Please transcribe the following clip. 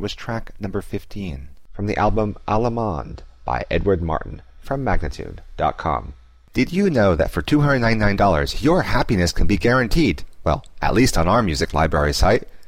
was track number 15 from the album Allemande by Edward Martin from Magnitude.com. Did you know that for $299 your happiness can be guaranteed? Well, at least on our music library site.